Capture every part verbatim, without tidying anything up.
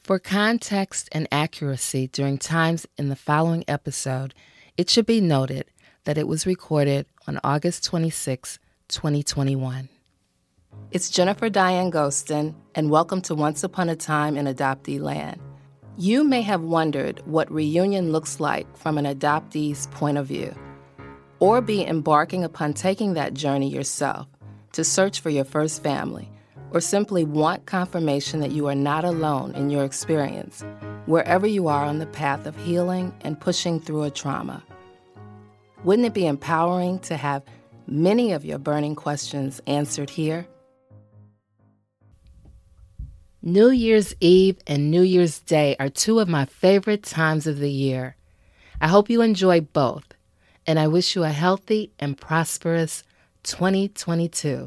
For context and accuracy during times in the following episode, it should be noted that it was recorded on August twenty-sixth, twenty twenty-one. It's Jennifer Diane Gostin, and welcome to Once Upon a Time in Adoptee Land. You may have wondered what reunion looks like from an adoptee's point of view, or be embarking upon taking that journey yourself to search for your first family, or simply want confirmation that you are not alone in your experience, wherever you are on the path of healing and pushing through a trauma. Wouldn't it be empowering to have many of your burning questions answered here? New Year's Eve and New Year's Day are two of my favorite times of the year. I hope you enjoy both, and I wish you a healthy and prosperous twenty twenty-two.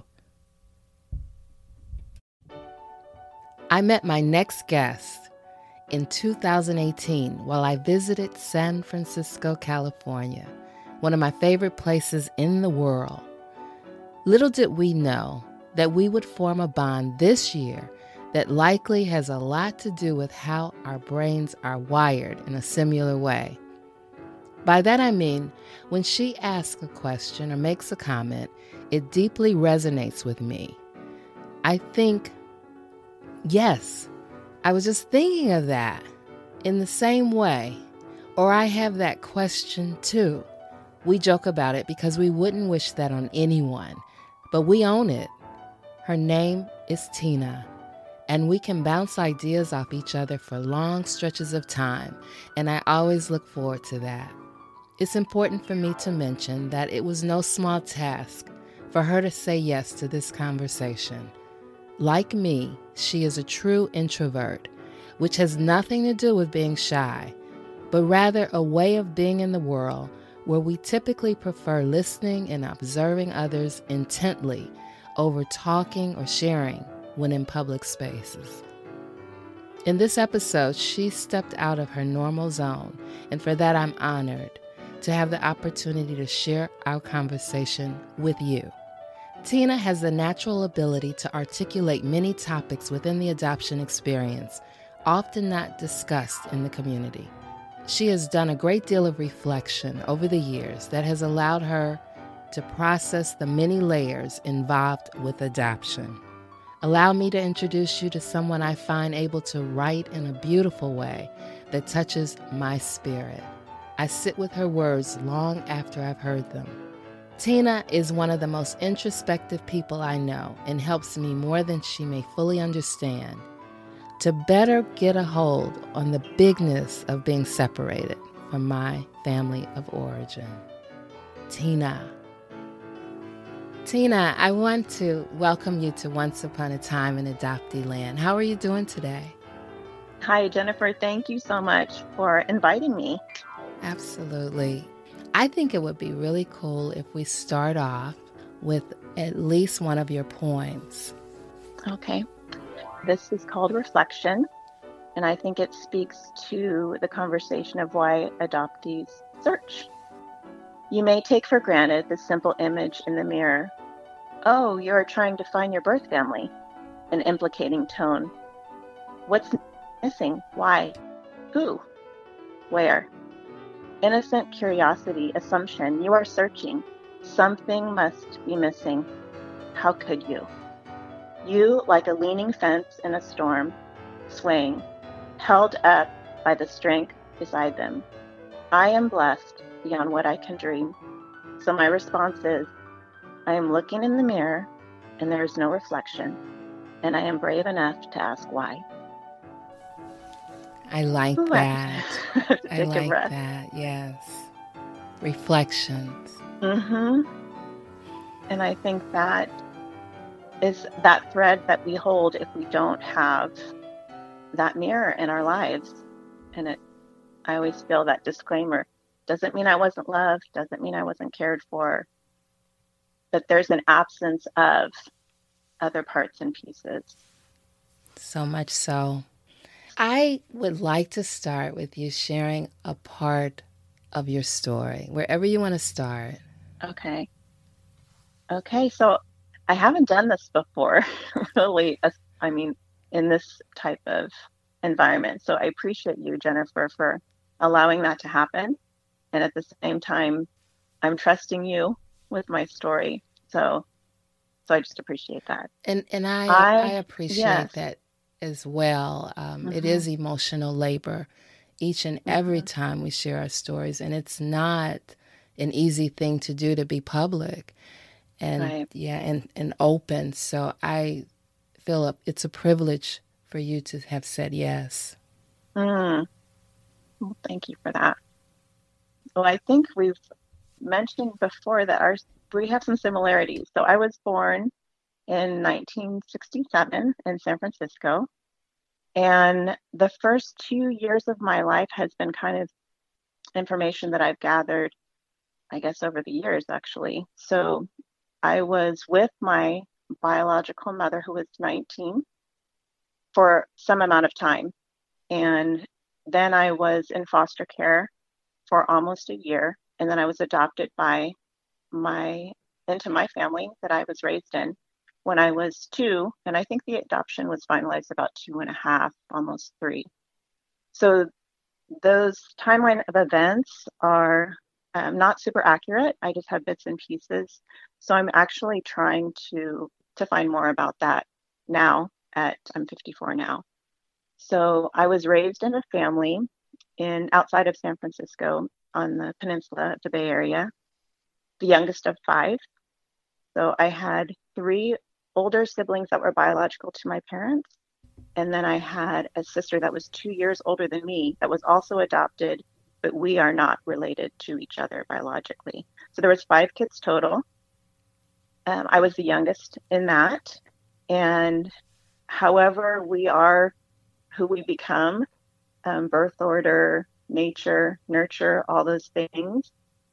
I met my next guest in two thousand eighteen while I visited San Francisco, California, one of my favorite places in the world. Little did we know that we would form a bond this year that likely has a lot to do with how our brains are wired in a similar way. By that I mean, when she asks a question or makes a comment, it deeply resonates with me. I think, yes, I was just thinking of that in the same way, or I have that question too. We joke about it because we wouldn't wish that on anyone, but we own it. Her name is Tina, and we can bounce ideas off each other for long stretches of time, and I always look forward to that. It's important for me to mention that it was no small task for her to say yes to this conversation. Like me, she is a true introvert, which has nothing to do with being shy, but rather a way of being in the world where we typically prefer listening and observing others intently over talking or sharing when in public spaces. In this episode, she stepped out of her normal zone, and for that I'm honored to have the opportunity to share our conversation with you. Tina has the natural ability to articulate many topics within the adoption experience, often not discussed in the community. She has done a great deal of reflection over the years that has allowed her to process the many layers involved with adoption. Allow me to introduce you to someone I find able to write in a beautiful way that touches my spirit. I sit with her words long after I've heard them. Tina is one of the most introspective people I know and helps me more than she may fully understand to better get a hold on the bigness of being separated from my family of origin. Tina. Tina, I want to welcome you to Once Upon a Time in Adoptee Land. How are you doing today? Hi, Jennifer. Thank you so much for inviting me. Absolutely. I think it would be really cool if we start off with at least one of your poems. Okay. This is called Reflection, and I think it speaks to the conversation of why adoptees search. You may take for granted the simple image in the mirror. Oh, you're trying to find your birth family. An implicating tone. What's missing? Why? Who? Where? Innocent curiosity, assumption. You are searching. Something must be missing. How could you? You, like a leaning fence in a storm, swaying, held up by the strength beside them. I am blessed beyond what I can dream. So my response is, I am looking in the mirror and there is no reflection, and I am brave enough to ask why. I like Ooh, that. I, I like that, yes. Reflections. Mm-hmm. And I think that is that thread that we hold if we don't have that mirror in our lives. And it, I always feel that disclaimer. Doesn't mean I wasn't loved, doesn't mean I wasn't cared for, but there's an absence of other parts and pieces. So much so. I would like to start with you sharing a part of your story, wherever you want to start. Okay. Okay, so I haven't done this before, really. I mean, in this type of environment. So I appreciate you, Jennifer, for allowing that to happen. And at the same time, I'm trusting you with my story. So so I just appreciate that. And and I I I appreciate yes. that as well. Um, it Mhm. is emotional labor each and every Mhm. time we share our stories, and it's not an easy thing to do, to be public and Right. yeah, and and open. So I feel a, it's a privilege for you to have said yes. Mm. Well, thank you for that. Well, I think we've mentioned before that our we have some similarities. So I was born in nineteen sixty-seven in San Francisco, and the first two years of my life has been kind of information that I've gathered, I guess, over the years, actually. So I was with my biological mother, who was nineteen, for some amount of time. And then I was in foster care for almost a year. And then I was adopted by my into my family that I was raised in when I was two. And I think the adoption was finalized about two and a half, almost three. So those timeline of events are um, not super accurate. I just have bits and pieces. So I'm actually trying to to find more about that now at I'm fifty-four now. So I was raised in a family in outside of San Francisco on the peninsula of the Bay Area, the youngest of five. So I had three older siblings that were biological to my parents. And then I had a sister that was two years older than me that was also adopted, but we are not related to each other biologically. So there was five kids total. Um, I was the youngest in that. And however we are who we become, um, birth order, nature, nurture, all those things,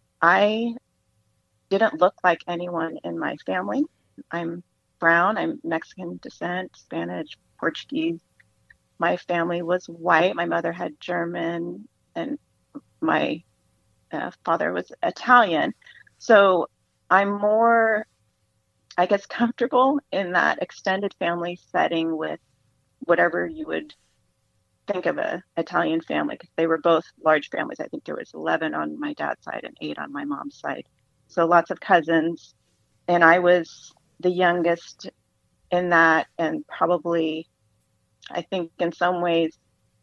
I didn't look like anyone in my family. I'm brown, I'm Mexican descent, Spanish, Portuguese. My family was white. My mother had German, and my uh, father was Italian. So I'm more, I guess, comfortable in that extended family setting with whatever you would think of a Italian family, because they were both large families. I think there was eleven on my dad's side and eight on my mom's side. So lots of cousins. And I was the youngest in that, and probably, I think in some ways,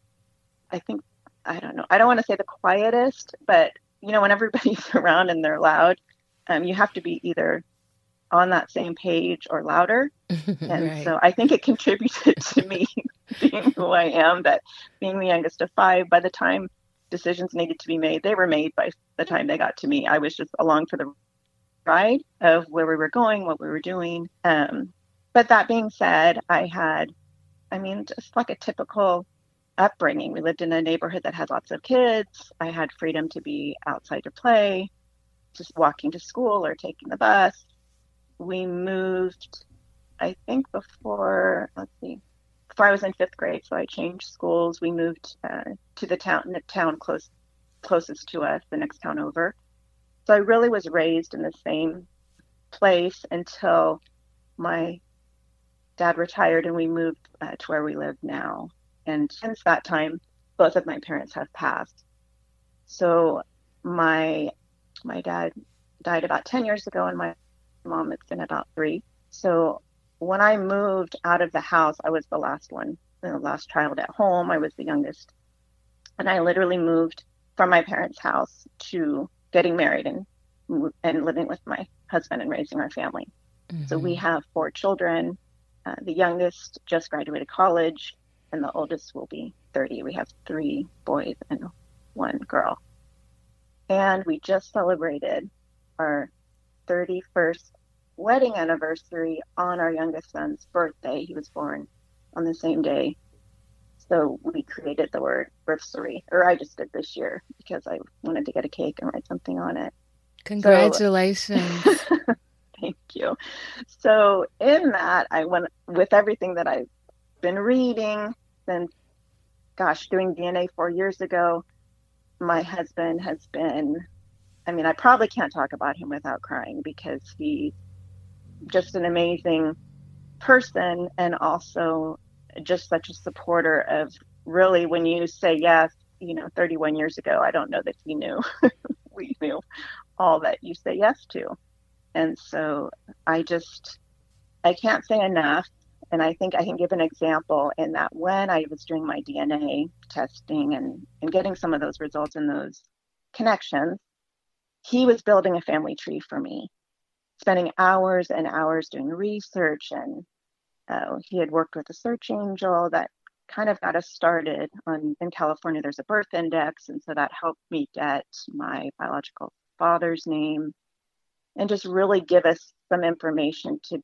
I think, I don't know, I don't want to say the quietest, but you know, when everybody's around and they're loud, um, you have to be either on that same page or louder. And Right. so I think it contributed to me being who I am, that being the youngest of five, by the time decisions needed to be made, they were made by the time they got to me. I was just along for the ride of where we were going, what we were doing. Um, but that being said, I had, I mean, just like a typical upbringing. We lived in a neighborhood that had lots of kids. I had freedom to be outside to play, just walking to school or taking the bus. We moved, I think, before, let's see, before I was in fifth grade. So I changed schools. We moved uh, to the town, the town close, closest to us, the next town over. So I really was raised in the same place until my dad retired and we moved uh, to where we live now. And since that time, both of my parents have passed. So my my dad died about ten years ago, and my mom, it's been about three. So when I moved out of the house, I was the last one, the last child at home. I was the youngest. And I literally moved from my parents' house to getting married and and living with my husband and raising our family. So we Hmm. have four children. Uh, the youngest just graduated college, and the oldest will be thirty. We have three boys and one girl. And we just celebrated our thirty-first wedding anniversary on our youngest son's birthday. He was born on the same day. So we created the word birthstory, or I just did this year because I wanted to get a cake and write something on it. So Congratulations. thank you. So in that, I went with everything that I've been reading, then gosh, doing D N A four years ago. My husband has been, I mean, I probably can't talk about him without crying because he's just an amazing person and also just such a supporter of really, when you say yes, you know, thirty-one years ago, I don't know that he knew. We knew all that you say yes to. And so I just, I can't say enough. And I think I can give an example in that when I was doing my D N A testing and, and getting some of those results and those connections, he was building a family tree for me, spending hours and hours doing research. And uh, he had worked with a search angel that kind of got us started on, in California, there's a birth index. And so that helped me get my biological father's name and just really give us some information to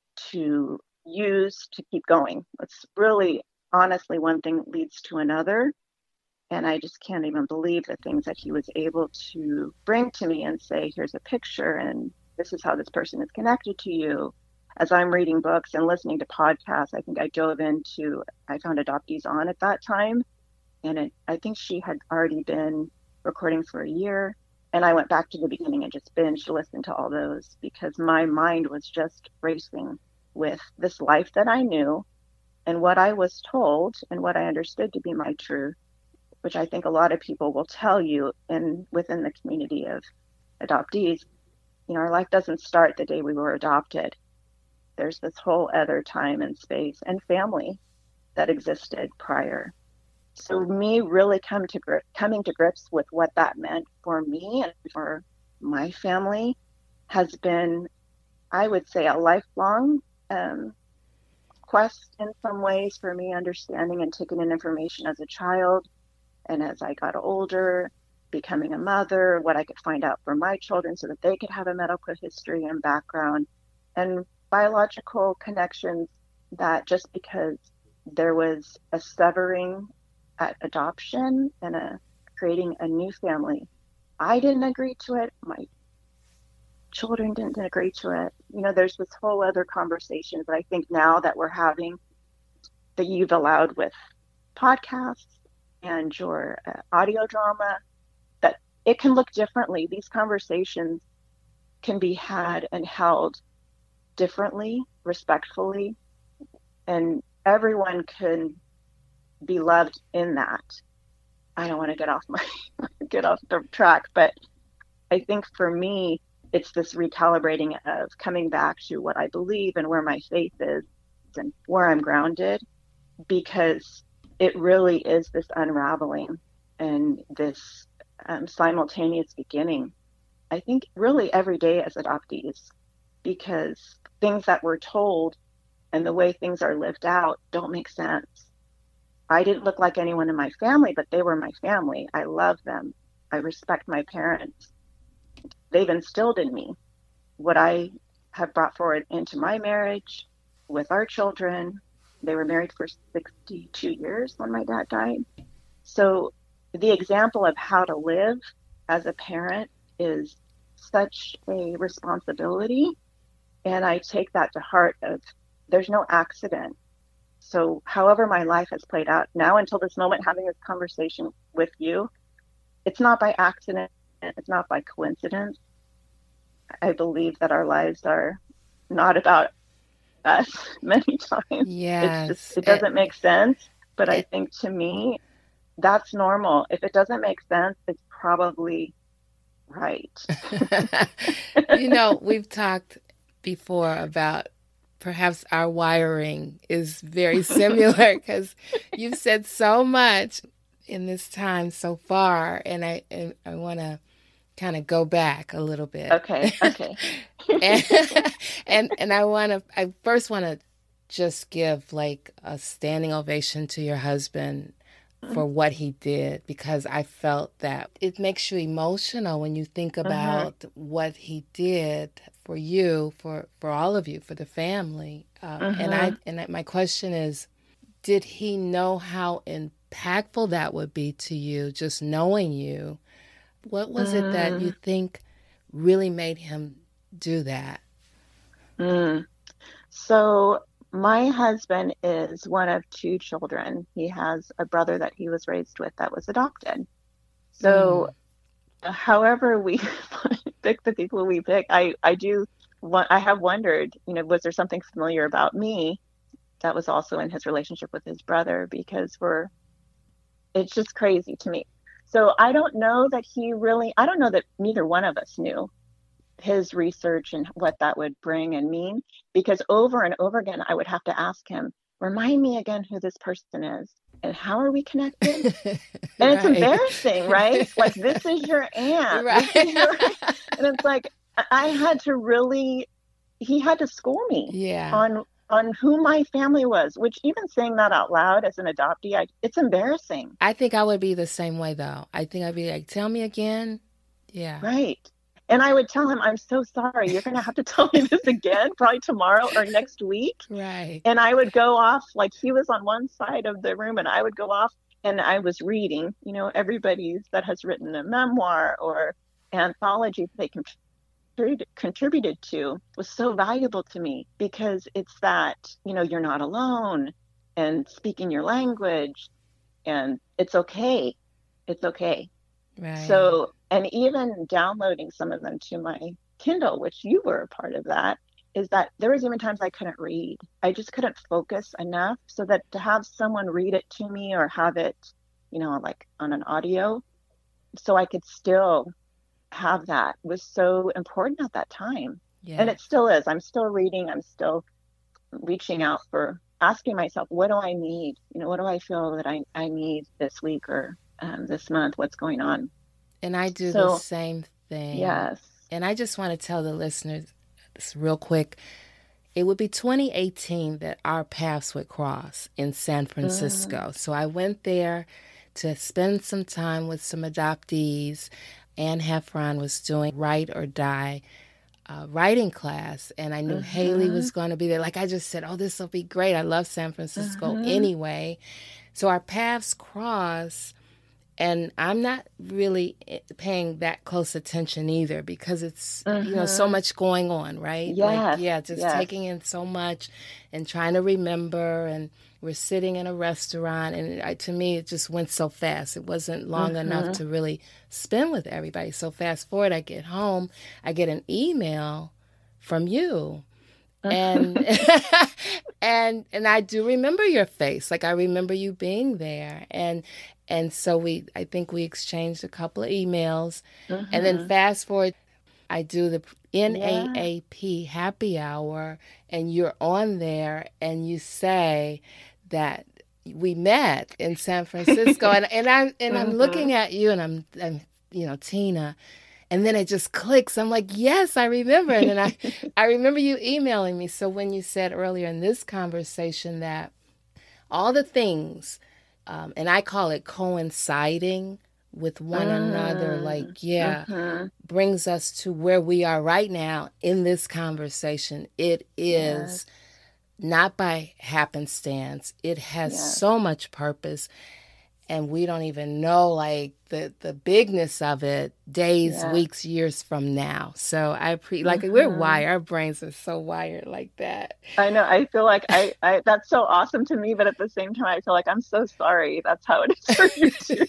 to use to keep going. It's really, honestly, one thing leads to another. And I just can't even believe the things that he was able to bring to me and say, here's a picture, and this is how this person is connected to you. As I'm reading books and listening to podcasts, I think I dove into, I found Adoptees On at that time. And it, I think she had already been recording for a year. And I went back to the beginning and just binged listened to all those because my mind was just racing with this life that I knew and what I was told and what I understood to be my truth, which I think a lot of people will tell you in within the community of adoptees. You know, our life doesn't start the day we were adopted. There's this whole other time and space and family that existed prior. So me really come to grip, coming to grips with what that meant for me and for my family has been, I would say, a lifelong um, quest in some ways for me, understanding and taking in information as a child. And as I got older, becoming a mother, what I could find out for my children so that they could have a medical history and background and biological connections that just because there was a severing at adoption and a creating a new family, I didn't agree to it. My children didn't agree to it. You know, there's this whole other conversation that I think now that we're having that you've allowed with podcasts and your uh, audio drama, that it can look differently. These conversations can be had and held differently, respectfully, and everyone can be loved in that. I don't want to get off my get off the track, but I think for me, it's this recalibrating of coming back to what I believe and where my faith is and where I'm grounded, because it really is this unraveling and this um, simultaneous beginning. I think really every day as adoptees, because things that we're told and the way things are lived out don't make sense. I didn't look like anyone in my family, but they were my family. I love them. I respect my parents. They've instilled in me what I have brought forward into my marriage with our children. They were married for sixty-two years when my dad died. So the example of how to live as a parent is such a responsibility. And I take that to heart of there's no accident. So however my life has played out now until this moment, having this conversation with you, it's not by accident. It's not by coincidence. I believe that our lives are not about us many times. Yes. It's just, it doesn't it, make sense. But it, I think to me, that's normal. If it doesn't make sense, it's probably right. You know, we've talked before about perhaps our wiring is very similar because you've said so much in this time so far. And I, and I want to kind of go back a little bit. Okay. Okay. and, and, and I want to, I first want to just give like a standing ovation to your husband for what he did, because I felt that it makes you emotional when you think about uh-huh. what he did for you, for, for all of you, for the family. Uh, uh-huh. And I and I, my question is, did he know how impactful that would be to you, just knowing you? What was mm. it that you think really made him do that? Mm. So my husband is one of two children. He has a brother that he was raised with that was adopted. So mm. however we pick the people we pick, I, I do want, I have wondered, you know, was there something familiar about me that was also in his relationship with his brother? Because we're it's just crazy to me. So I don't know that he really, I don't know that neither one of us knew his research and what that would bring and mean, because over and over again, I would have to ask him, remind me again who this person is and how are we connected? And it's embarrassing, right? Like, this is your aunt. Right. This is your... And it's like, I had to really, he had to school me yeah. on on who my family was, which even saying that out loud as an adoptee, I, it's embarrassing. I think I would be the same way, though. I think I'd be like, tell me again. Yeah. Right. And I would tell him, I'm so sorry. You're going to have to tell me this again, probably tomorrow or next week. Right. And I would go off, like he was on one side of the room and I would go off and I was reading, you know, everybody that has written a memoir or anthology they can contributed to was so valuable to me, because it's that, you know, you're not alone and speaking your language and it's okay. It's okay. Right. So, and even downloading some of them to my Kindle, which you were a part of that, is that there was even times I couldn't read. I just couldn't focus enough, so that to have someone read it to me or have it, you know, like on an audio, so I could still have that was so important at that time. Yeah. And it still is. I'm still reading. I'm still reaching out for asking myself, what do I need? You know, what do I feel that I, I need this week or um, this month? What's going on? And I do so, the same thing. Yes. And I just want to tell the listeners this real quick. It would be twenty eighteen that our paths would cross in San Francisco. Mm. So I went there to spend some time with some adoptees. Anne Heffron was doing Write or Die uh, writing class, and I knew uh-huh. Haley was going to be there. Like I just said, oh, this will be great. I love San Francisco uh-huh. anyway. So our paths cross, and I'm not really paying that close attention either, because it's, uh-huh. you know, so much going on, right? Yes. Like, yeah, just yes. taking in so much and trying to remember, and we're sitting in a restaurant, and I, to me, it just went so fast. It wasn't long uh-huh. enough to really spend with everybody. So fast forward, I get home, I get an email from you. And and and I do remember your face. Like I remember you being there. And and so we I think we exchanged a couple of emails. Uh-huh. And then fast forward, I do the N double A P yeah. happy hour, and you're on there and you say that we met in San Francisco. and and I'm and uh-huh. I'm looking at you, and I'm, I'm you know, Tina. And then it just clicks. I'm like, yes, I remember. And then I, I remember you emailing me. So when you said earlier in this conversation that all the things, um, and I call it coinciding with one uh, another, like, yeah, uh-huh. brings us to where we are right now in this conversation. It is yes. not by happenstance. It has yes. so much purpose. And we don't even know, like, the, the bigness of it days, yeah. weeks, years from now. So I pre like, mm-hmm. we're wired. Our brains are so wired like that. I know. I feel like I, I that's so awesome to me. But at the same time, I feel like I'm so sorry. That's how it is for you, too.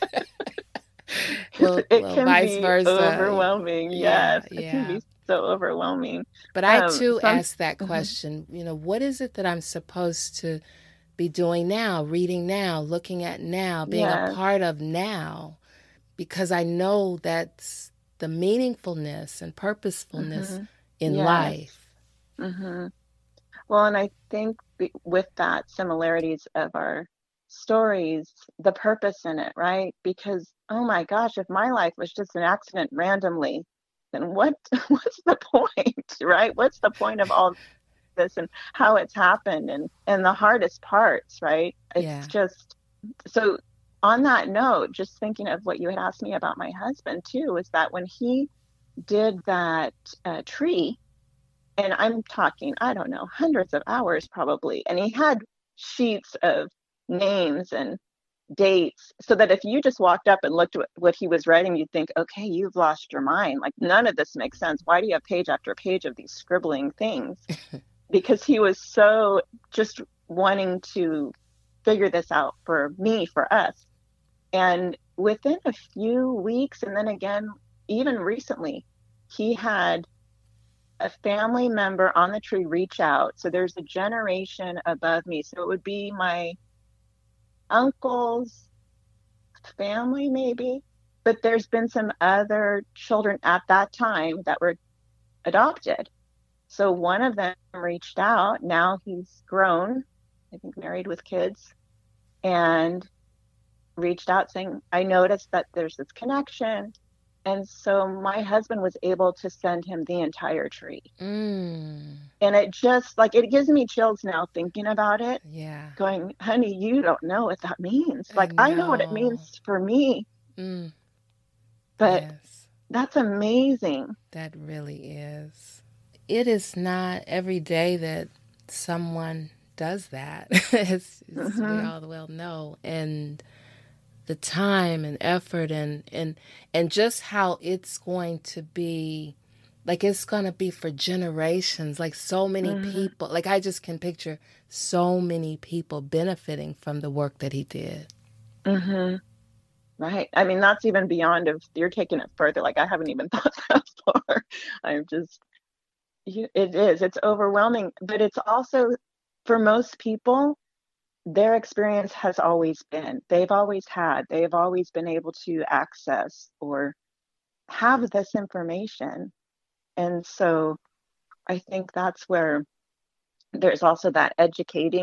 well, it well, can vice be versa. overwhelming. Yeah, yes. yeah. It can be so overwhelming. But I, um, too, some... asked that question, mm-hmm. you know, what is it that I'm supposed to be doing now, reading now, looking at now, being yes. a part of now, because I know that's the meaningfulness and purposefulness mm-hmm. in yes. life. Mm-hmm. Well, and I think with that similarities of our stories, the purpose in it, right? Because, oh my gosh, if my life was just an accident randomly, then what? what's the point, right? What's the point of all this and how it's happened and and the hardest parts, right? It's yeah. just so on that note, just thinking of what you had asked me about my husband too, is that when he did that uh, tree, and I'm talking, I don't know, hundreds of hours probably, and he had sheets of names and dates, so that if you just walked up and looked at what he was writing, you'd think, okay, you've lost your mind. Like, none of this makes sense. Why do you have page after page of these scribbling things? Because he was so just wanting to figure this out for me, for us. And within a few weeks, and then again, even recently, he had a family member on the tree reach out. So there's a generation above me. So it would be my uncle's family, maybe. But there's been some other children at that time that were adopted. So one of them reached out. Now he's grown, I think married with kids, and reached out saying, I noticed that there's this connection. And so my husband was able to send him the entire tree. Mm. And it just like, it gives me chills now thinking about it. Yeah. Going, honey, you don't know what that means. Like, I know, I know what it means for me. Mm. But yes. That's amazing. That really is. It is not every day that someone does that, as, mm-hmm. as we all well know. And the time and effort and, and, and just how it's going to be, like it's going to be for generations, like so many mm-hmm. people, like I just can picture so many people benefiting from the work that he did. Mm-hmm. Right. I mean, that's even beyond if you're taking it further. Like I haven't even thought that far. I'm just, it is, it's overwhelming, but it's also for most people, their experience has always been, they've always had, they've always been able to access or have this information. And so I think that's where there's also that educating.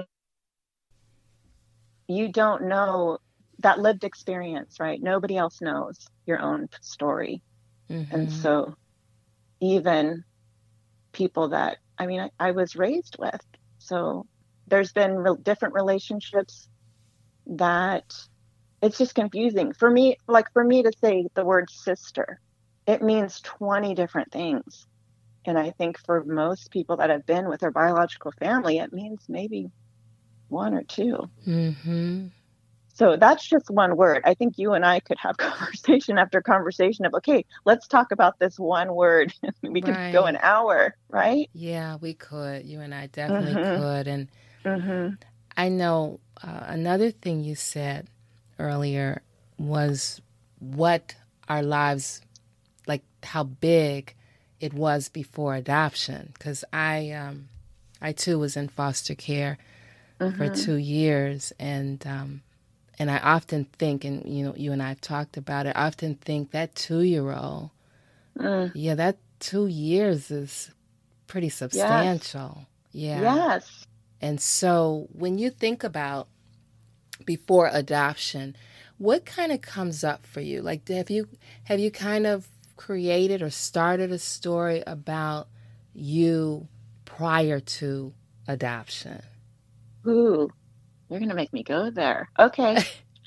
You don't know that lived experience, right? Nobody else knows your own story. Mm-hmm. And so even people that, I mean, I, I was raised with, so there's been real different relationships that it's just confusing for me. Like for me to say the word sister, it means twenty different things. And I think for most people that have been with their biological family, it means maybe one or two. Mm-hmm. So that's just one word. I think you and I could have conversation after conversation of, okay, let's talk about this one word. We could right. go an hour, right? Yeah, we could. You and I definitely mm-hmm. could. And mm-hmm. I know uh, another thing you said earlier was what our lives, like how big it was before adoption. Because I, um, I too was in foster care mm-hmm. for two years, and um, and I often think, and you know, you and I have talked about it. I often think that two-year-old, mm. yeah, that two years is pretty substantial. Yes. Yeah. Yes. And so when you think about before adoption, what kind of comes up for you? Like, have you have you kind of created or started a story about you prior to adoption? Ooh, you're going to make me go there. Okay.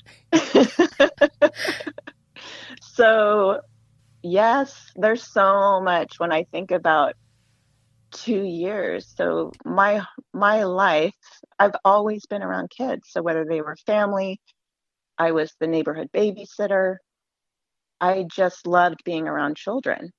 So, yes, there's so much when I think about two years. So my my life, I've always been around kids. So whether they were family, I was the neighborhood babysitter. I just loved being around children.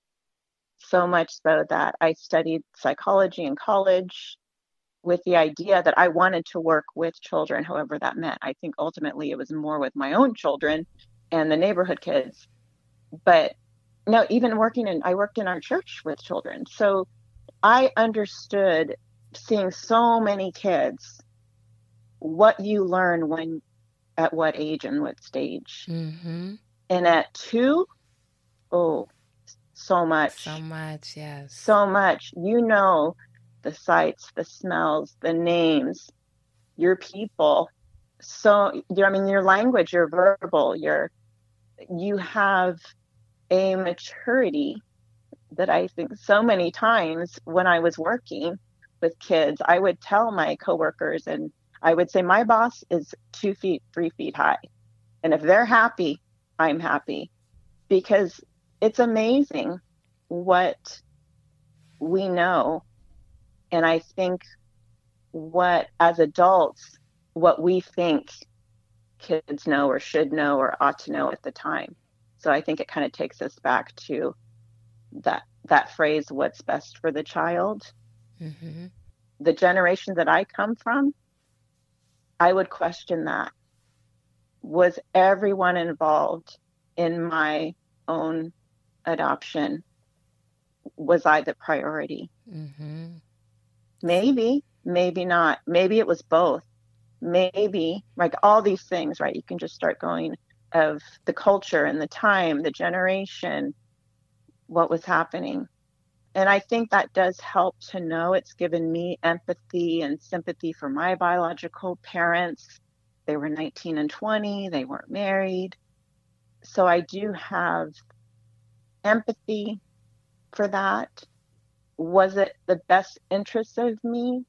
So much so that I studied psychology in college with the idea that I wanted to work with children, however that meant. I think ultimately it was more with my own children and the neighborhood kids. But no, even working in, I worked in our church with children. So I understood seeing so many kids, what you learn when, at what age and what stage. Mm-hmm. And at two, oh, so much. So much, yes. So much. You know the sights, the smells, the names, your people. So, I mean, your language, your verbal, your, you have a maturity that I think so many times when I was working with kids, I would tell my coworkers and I would say, my boss is two feet, three feet high. And if they're happy, I'm happy, because it's amazing what we know. And I think what, as adults, what we think kids know or should know or ought to know at the time. So I think it kind of takes us back to that that phrase, what's best for the child. Mm-hmm. The generation that I come from, I would question that. Was everyone involved in my own adoption? Was I the priority? Mm-hmm. Maybe, maybe not. Maybe it was both. Maybe, like all these things, right? You can just start going, of the culture and the time, the generation, what was happening. And I think that does help to know. It's given me empathy and sympathy for my biological parents. They were nineteen and twenty, they weren't married. So I do have empathy for that. Was it the best interest of me?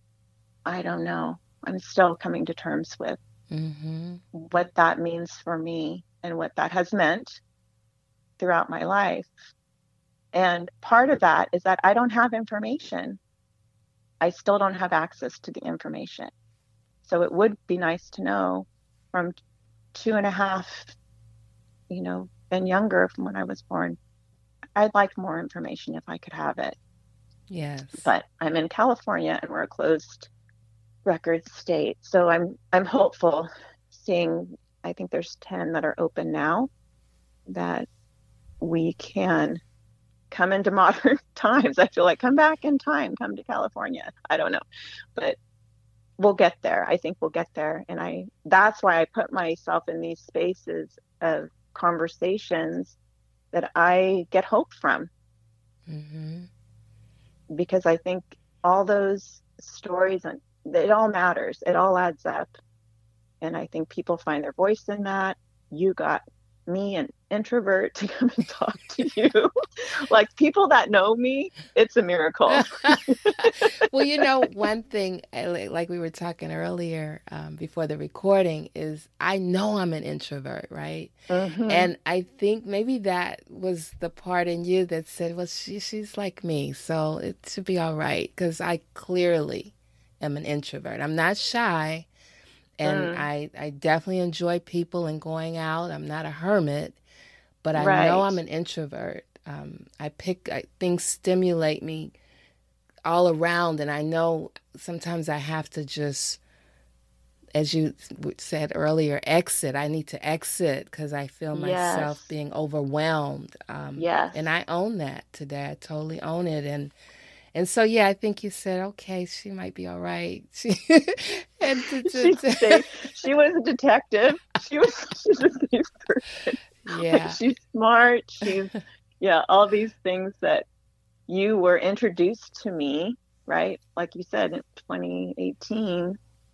I don't know. I'm still coming to terms with Mm-hmm. what that means for me and what that has meant throughout my life. And part of that is that I don't have information. I still don't have access to the information. So it would be nice to know from two and a half, you know, and younger from when I was born. I'd like more information if I could have it. Yes. But I'm in California and we're a closed record state. So I'm I'm hopeful seeing, I think there's ten that are open now, that we can come into modern times. I feel like come back in time, come to California. I don't know, but we'll get there. I think we'll get there. And I, that's why I put myself in these spaces of conversations that I get hope from. Mm-hmm. Because I think all those stories, and it all matters. It all adds up. And I think people find their voice in that. You got me, an introvert, to come and talk to you. Like, people that know me, it's a miracle. Well, you know, one thing, like we were talking earlier um, before the recording, is I know I'm an introvert, right? Mm-hmm. And I think maybe that was the part in you that said, well, she, she's like me, so it should be all right, because I clearly am an introvert. I'm not shy, and mm. I, I definitely enjoy people and going out. I'm not a hermit, but I right. know I'm an introvert. Um, I pick, I, things stimulate me all around, and I know sometimes I have to just, as you said earlier, exit. I need to exit because I feel myself yes. being overwhelmed. Um, yes. And I own that today. I totally own it. And and so, yeah, I think you said, okay, she might be all right. She, and to, to, to... she, she was a detective. She was, she was a safe person. Yeah. Like, she's smart. She's, yeah, all these things that you were introduced to me, right? Like you said, in twenty eighteen.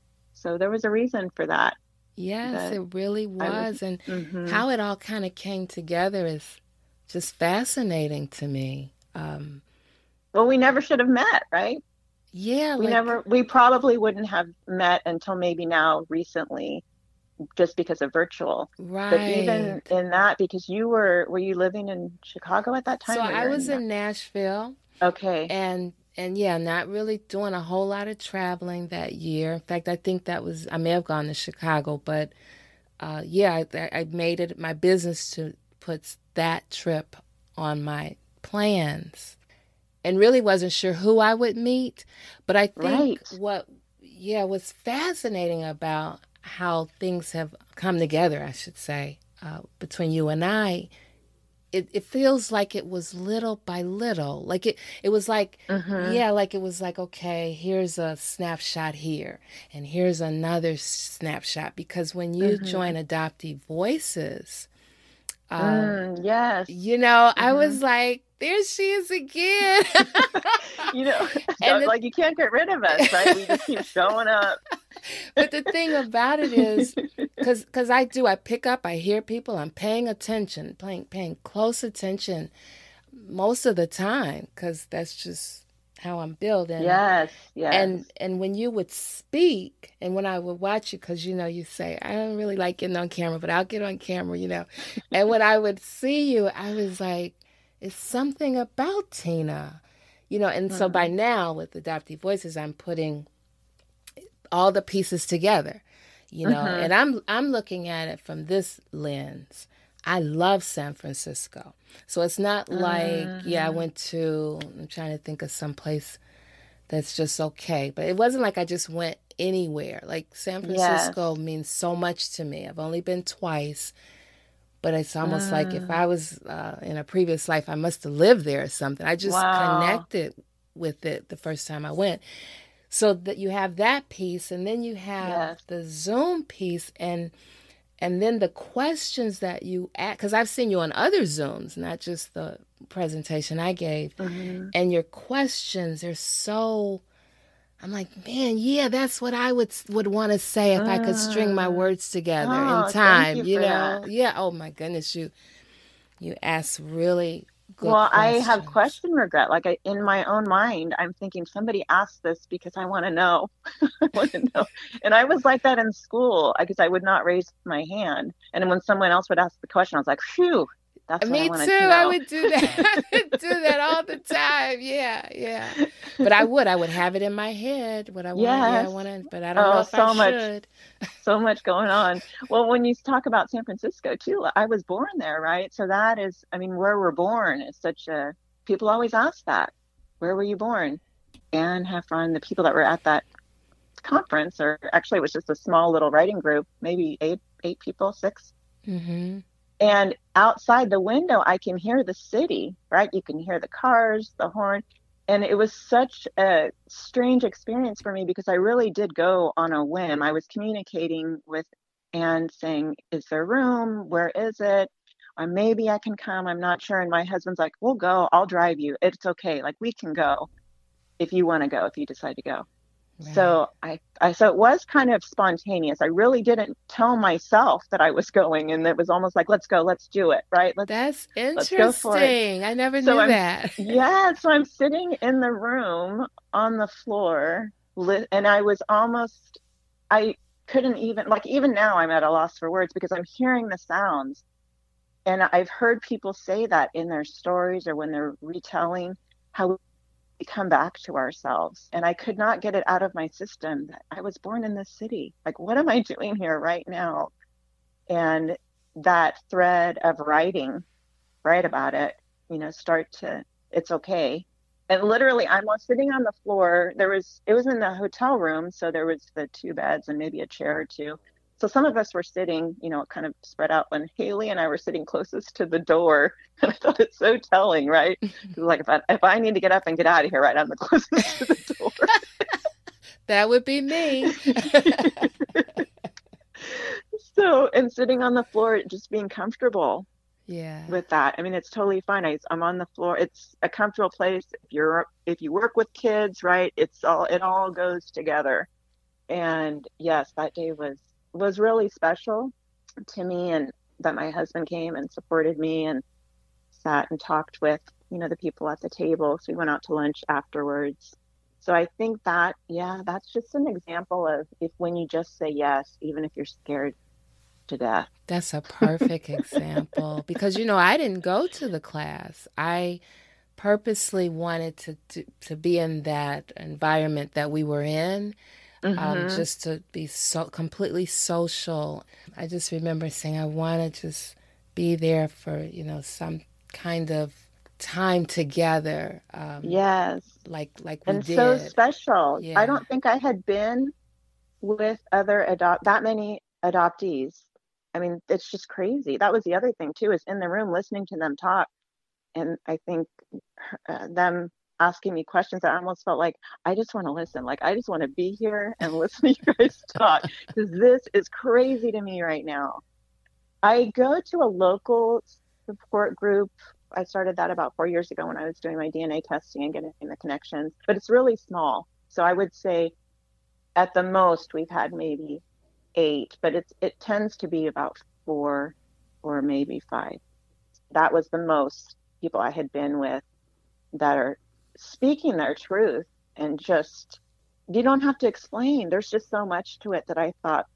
So there was a reason for that. Yes, that it really was. was and mm-hmm. how it all kind of came together is just fascinating to me. Um, well, we never should have met, right? Yeah. We like, never, we probably wouldn't have met until maybe now recently, just because of virtual. Right. But even in that, because you were, were you living in Chicago at that time? So I was in, in Nashville. Okay. And And yeah, not really doing a whole lot of traveling that year. In fact, I think that was, I may have gone to Chicago, but uh, yeah, I, I made it my business to put that trip on my plans, and really wasn't sure who I would meet. But I think right. what, yeah, what's fascinating about how things have come together, I should say, uh, between you and I, It, it feels like it was little by little. Like it, it was like, mm-hmm. yeah, like it was like, okay, here's a snapshot here, and here's another snapshot. Because when you mm-hmm. join Adoptee Voices, um, mm, yes, you know, mm-hmm. I was like, there she is again. You know, and the, like you can't get rid of us, right? We just keep showing up. But the thing about it is, because because I do, I pick up, I hear people, I'm paying attention, paying, paying close attention most of the time, because that's just how I'm built. And, yes, yes. And, and when you would speak, and when I would watch you, because, you know, you say, I don't really like getting on camera, but I'll get on camera, you know. And when I would see you, I was like, it's something about Tina, you know. And mm-hmm. so by now, with Adoptee Voices, I'm putting all the pieces together, you know, mm-hmm. and I'm I'm looking at it from this lens. I love San Francisco. So it's not like, mm-hmm. yeah, I went to, I'm trying to think of some place that's just okay. But it wasn't like I just went anywhere. Like San Francisco yes. means so much to me. I've only been twice, but it's almost mm. like if I was uh, in a previous life, I must have lived there or something. I just wow. connected with it the first time I went. So that you have that piece, and then you have yes. the Zoom piece, and And then the questions that you ask, because I've seen you on other Zooms, not just the presentation I gave, Mm-hmm. and your questions are so, I'm like, man, yeah, that's what I would would want to say if mm. I could string my words together oh, in time, you, you know? that. Yeah, oh my goodness, you you ask really good well, questions. I have question regret. Like I, in my own mind, I'm thinking somebody asked this because I want to know. I want to know. And I was like that in school because I would not raise my hand. And when someone else would ask the question, I was like, phew, that's Me what I too. to know. I would do that. I would do that all the time. Yeah, yeah. But I would. I would have it in my head what I want. Yes. Yeah, I want to. But I don't oh, know if so I much, should. So much going on. Well, when you talk about San Francisco too, I was born there, right? So that is, I mean, where we're born is such a. People always ask that. Where were you born? Anne Heffron, the people that were at that conference, or actually it was just a small little writing group, maybe eight eight people, six. Mm-hmm. And outside the window, I can hear the city, right? You can hear the cars, the horn. And it was such a strange experience for me because I really did go on a whim. I was communicating with Anne saying, is there room? Where is it? Or maybe I can come. I'm not sure. And my husband's like, we'll go. I'll drive you. It's okay. Like, we can go if you want to go, if you decide to go. Right. So I, I, so it was kind of spontaneous. I really didn't tell myself that I was going, and it was almost like, let's go, let's do it, right? Let's, That's interesting. Let's go for it. I never so knew I'm, that. yeah. So I'm sitting in the room on the floor, and I was almost, I couldn't even, like, even now I'm at a loss for words because I'm hearing the sounds. And I've heard people say that in their stories or when they're retelling how we come back to ourselves. And I could not get it out of my system that I was born in this city. Like, what am I doing here right now? And that thread of writing, write about it, you know, start to, it's okay. And literally, I'm sitting on the floor. There was, it was in the hotel room. So there was the two beds and maybe a chair or two. So some of us were sitting, you know, kind of spread out, and Haley and I were sitting closest to the door. And I thought it's so telling, right? Like, if I, if I need to get up and get out of here, right, I'm the closest to the door. That would be me. So, and sitting on the floor, just being comfortable. Yeah. With that. I mean, it's totally fine. I, I'm on the floor. It's a comfortable place. If you're, if you work with kids, right, it's all, it all goes together. And yes, that day was, was really special to me, and that my husband came and supported me and sat and talked with, you know, the people at the table. So we went out to lunch afterwards. So I think that, yeah, that's just an example of if when you just say yes, even if you're scared to death. That's a perfect example because, you know, I didn't go to the class. I purposely wanted to, to, to be in that environment that we were in. Mm-hmm. Um, just to be so completely social. I just remember saying I want to just be there for, you know, some kind of time together. Um, yes. Like like we and did. So special. Yeah. I don't think I had been with other adopt that many adoptees. I mean, it's just crazy. That was the other thing too, is in the room listening to them talk. And I think uh, them asking me questions, I almost felt like I just want to listen. Like, I just want to be here and listen to you guys talk, because this is crazy to me right now. I go to a local support group. I started that about four years ago when I was doing my D N A testing and getting the connections, but it's really small. So I would say at the most we've had maybe eight, but it's, it tends to be about four or maybe five. That was the most people I had been with that are speaking their truth, and just, you don't have to explain. There's just so much to it that I thought,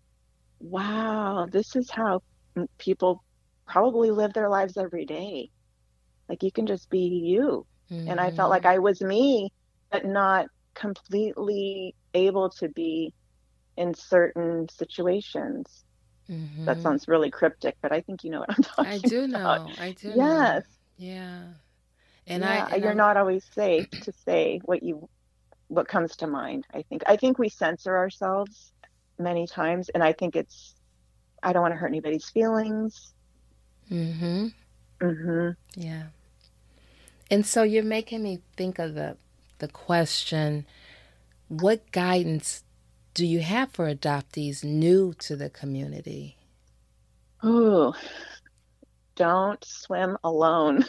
wow, this is how people probably live their lives every day. Like, you can just be you. Mm-hmm. And I felt like I was me, but not completely able to be in certain situations. Mm-hmm. That sounds really cryptic, but I think you know what I'm talking about. I do know. About. I do yes. know. Yeah. And yeah, I, and you're I'm... not always safe to say what you, what comes to mind. I think, I think we censor ourselves many times, and I think it's, I don't want to hurt anybody's feelings. Mm-hmm. Mm-hmm. Yeah. And so you're making me think of the, the question, what guidance do you have for adoptees new to the community? Ooh, don't swim alone.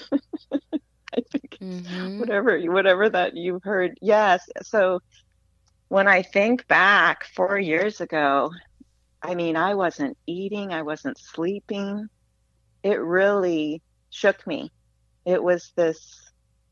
I think Mm-hmm. whatever whatever that you've heard. Yes. So when I think back four years ago, I mean, I wasn't eating, I wasn't sleeping. It really shook me. It was this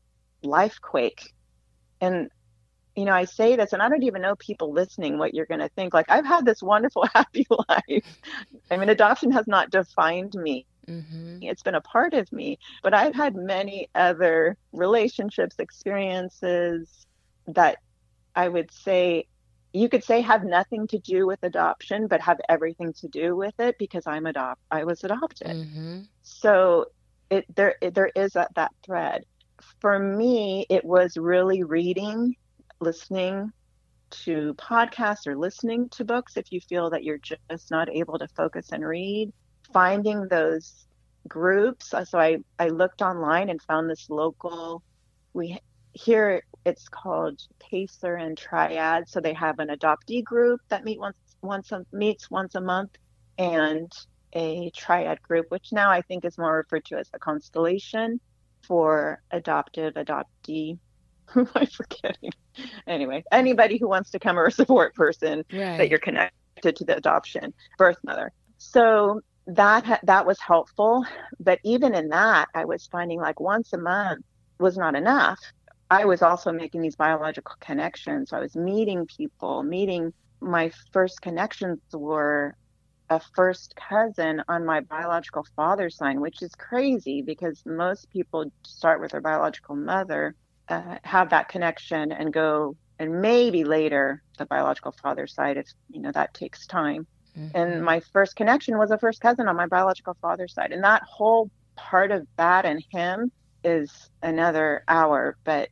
life quake. And you know, I say this, and I don't even know people listening what you're going to think. Like, I've had this wonderful, happy life. I mean, adoption has not defined me. Mm-hmm. It's been a part of me, but I've had many other relationships, experiences that I would say you could say have nothing to do with adoption, but have everything to do with it because I'm adopt I was adopted. Mm-hmm. So it there it, there is that, that thread. For me, it was really reading, listening to podcasts or listening to books if you feel that you're just not able to focus and read, finding those groups. So I, I looked online and found this local, we here it's called Pacer and Triad. So they have an adoptee group that meet once once a, meets once a month, and a triad group, which now I think is more referred to as a constellation for adoptive, adoptee. Who am I forgetting? Anyway, anybody who wants to come or a support person that Right. you're connected to the adoption birth mother. So that that was helpful, but even in that, I was finding like once a month was not enough. I was also making these biological connections. So I was meeting people, meeting my first connections were a first cousin on my biological father's side, which is crazy because most people start with their biological mother, uh, have that connection and go, and maybe later the biological father's side, if you know that takes time. And Mm-hmm. my first connection was a first cousin on my biological father's side, and that whole part of that and him is another hour, but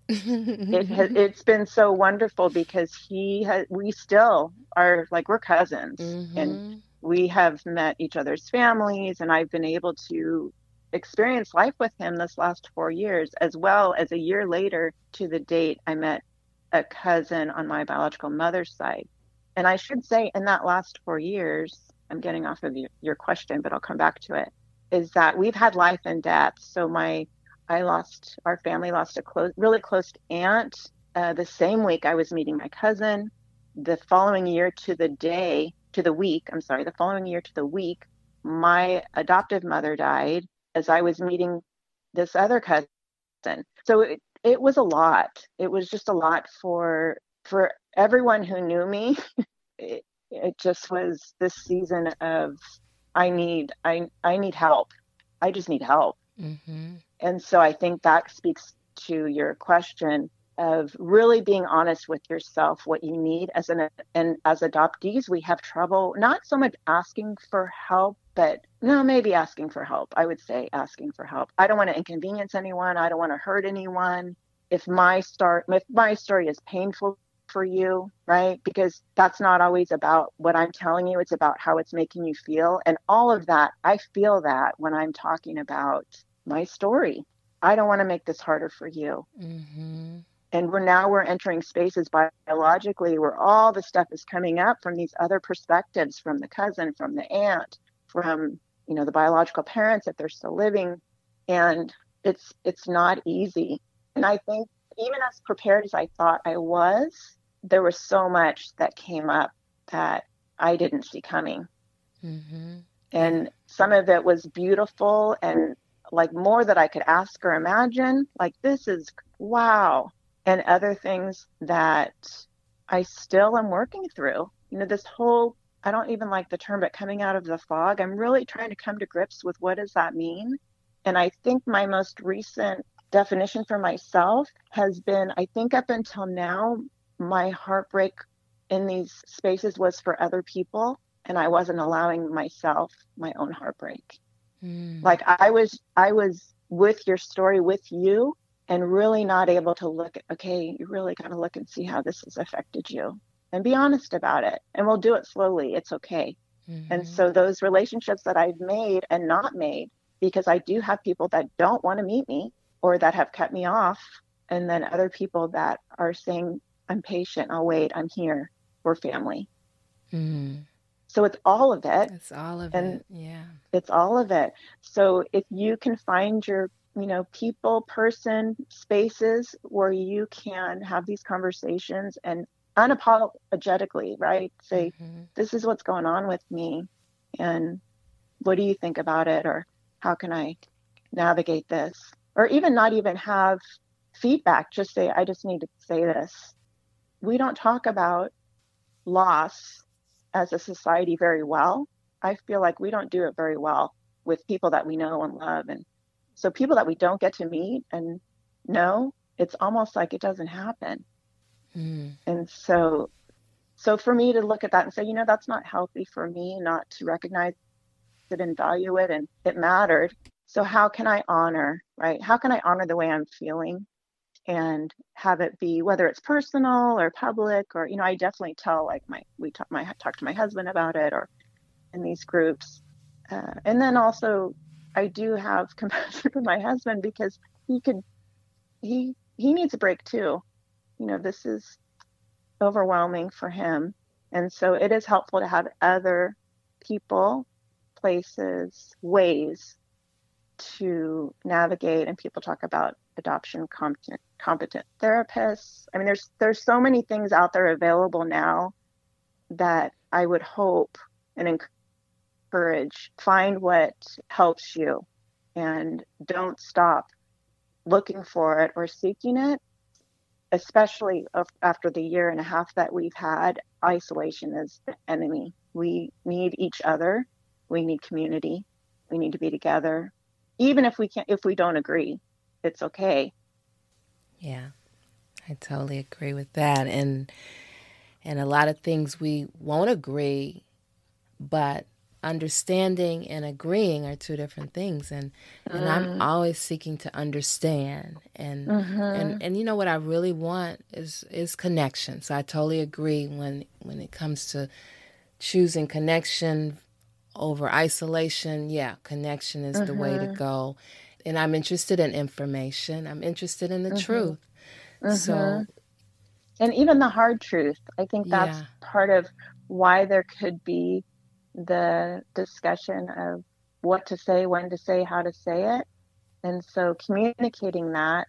it has it's been so wonderful because he has we still are like we're cousins, and Mm-hmm. we have met each other's families, and I've been able to experience life with him this last four years, as well as a year later to the date I met a cousin on my biological mother's side. And I should say in that last four years, I'm getting off of your, your question, but I'll come back to it, is that we've had life and death. So my I lost, our family lost a close, really close aunt uh, the same week I was meeting my cousin. The following year to the day, to the week, I'm sorry, the following year to the week, my adoptive mother died as I was meeting this other cousin. So it, it was a lot. It was just a lot for for everyone who knew me. It, it just was this season of I need I I need help. I just need help. Mm-hmm. And so I think that speaks to your question of really being honest with yourself, what you need as an and as adoptees, we have trouble not so much asking for help, but no, maybe asking for help. I would say asking for help. I don't want to inconvenience anyone. I don't want to hurt anyone. If my start if my story is painful for you, right? Because that's not always about what I'm telling you. It's about how it's making you feel. And all of that, I feel that when I'm talking about my story. I don't want to make this harder for you. Mm-hmm. And we're now we're entering spaces biologically where all the stuff is coming up from these other perspectives, from the cousin, from the aunt, from you know the biological parents if they're still living, and it's it's not easy. And I think even as prepared as I thought I was, there was so much that came up that I didn't see coming. Mm-hmm. Yeah. And some of it was beautiful and like more that I could ask or imagine. Like, this is wow. And other things that I still am working through. You know, this whole, I don't even like the term, but coming out of the fog, I'm really trying to come to grips with what does that mean? And I think my most recent definition for myself has been, I think up until now, my heartbreak in these spaces was for other people, and I wasn't allowing myself my own heartbreak. Mm. Like I was I was with your story with you and really not able to look at, okay, you really got to look and see how this has affected you and be honest about it. And we'll do it slowly. It's okay. And Mm-hmm. so those relationships that I've made and not made, because I do have people that don't want to meet me or that have cut me off, and then other people that are saying, I'm patient, I'll wait, I'm here, we're family. Mm. So it's all of it. It's all of and it. Yeah. It's all of it. So if you can find your, you know, people, person, spaces where you can have these conversations and unapologetically, right? Say, Mm-hmm. this is what's going on with me. And what do you think about it? Or how can I navigate this? Or even not even have feedback, just say, I just need to say this. We don't talk about loss as a society very well. I feel like we don't do it very well with people that we know and love. And so people that we don't get to meet and know, it's almost like it doesn't happen. Mm. And so, so for me to look at that and say, you know, that's not healthy for me, not to recognize it and value it, and it mattered. So how can I honor, right? How can I honor the way I'm feeling and have it be, whether it's personal or public, or, you know, I definitely tell, like my, we talk, my, talk to my husband about it, or in these groups. Uh, and then also I do have compassion for my husband, because he could, he, he needs a break too. You know, this is overwhelming for him. And so it is helpful to have other people, places, ways to navigate. And people talk about adoption competent, competent therapists. I mean, there's there's so many things out there available now that I would hope and encourage. Find what helps you, and don't stop looking for it or seeking it, especially after the year and a half that we've had. Isolation is the enemy. We need each other. We need community. We need to be together. Even if we can't, if we don't agree, it's okay. Yeah, I totally agree with that. And and a lot of things we won't agree, but understanding and agreeing are two different things. And and Mm. I'm always seeking to understand. And Mm-hmm. and and you know what I really want is is connection. So I totally agree when when it comes to choosing connection over isolation. Yeah, connection is mm-hmm. the way to go. And I'm interested in information. I'm interested in the mm-hmm. truth. Mm-hmm. So, and even the hard truth. I think that's yeah. part of why there could be the discussion of what to say, when to say, how to say it. And so communicating that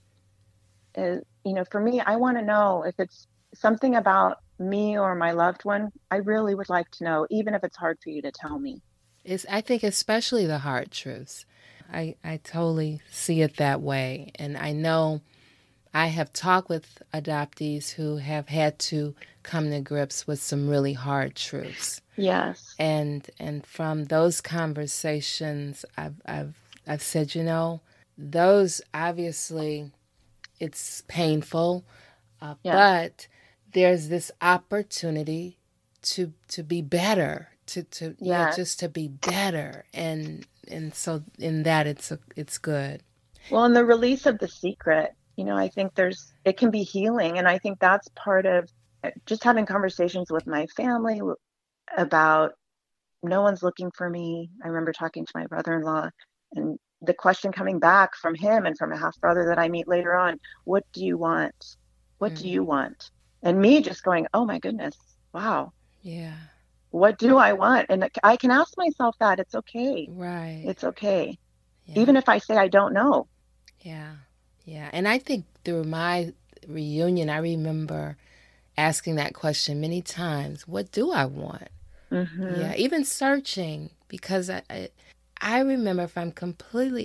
is, you know, for me, I want to know if it's something about me or my loved one. I really would like to know, even if it's hard for you to tell me. It's, I think especially the hard truths. I, I totally see it that way. And I know I have talked with adoptees who have had to come to grips with some really hard truths. Yes. And and from those conversations, I've I've I've said, you know, those obviously it's painful, uh, yeah. but there's this opportunity to to be better, to to yeah, yeah just to be better, and and so in that it's a, it's good. Well, and the release of the secret, you know, I think there's it can be healing, and I think that's part of just having conversations with my family about no one's looking for me. I remember talking to my brother-in-law, and the question coming back from him and from a half brother that I meet later on, what do you want? What mm-hmm. do you want? And me just going, oh my goodness, wow. Yeah. What do I want? And I can ask myself that. It's okay. Right. It's okay. Yeah. Even if I say I don't know. Yeah. Yeah. And I think through my reunion, I remember asking that question many times. What do I want? Mm-hmm. Yeah. Even searching, because I, I, I remember, if I'm completely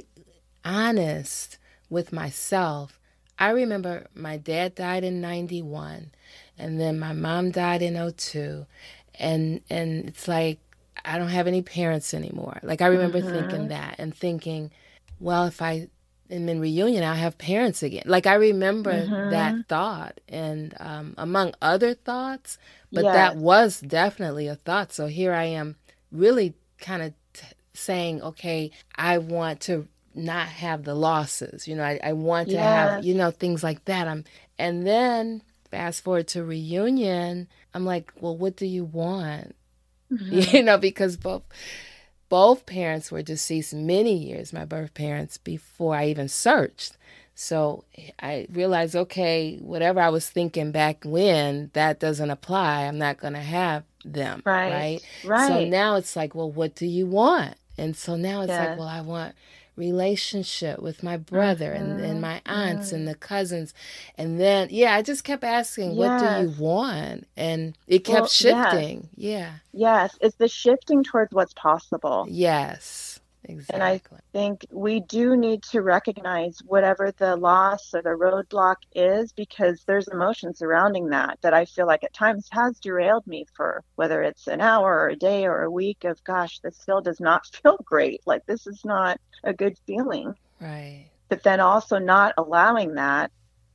honest with myself, I remember my dad died in ninety-one, and then my mom died in oh two. And and it's like, I don't have any parents anymore. Like, I remember mm-hmm. thinking that and thinking, well, if I am in reunion, I'll have parents again. Like, I remember mm-hmm. that thought, and um, among other thoughts, but yes. that was definitely a thought. So here I am really kind of t- saying, okay, I want to not have the losses. You know, I, I want yes. to have, you know, things like that. I'm, and then fast forward to reunion, I'm like, well, what do you want? Mm-hmm. You know, because both both parents were deceased many years, my birth parents, before I even searched. So I realized, okay, whatever I was thinking back when, that doesn't apply. I'm not going to have them, Right. right? Right. So now it's like, well, what do you want? And so now it's like, Yes. well, I want relationship with my brother and, and my aunts and Mhm. the cousins. And then, yeah, I just kept asking, what do you Yes. want? And it kept Well, yes. shifting. Yeah. Yes. It's the shifting towards what's possible. Yes, And I exactly. think we do need to recognize whatever the loss or the roadblock is, because there's emotion surrounding that that I feel like at times has derailed me for whether it's an hour or a day or a week of, gosh, this still does not feel great. Like, this is not a good feeling. Right. But then also not allowing that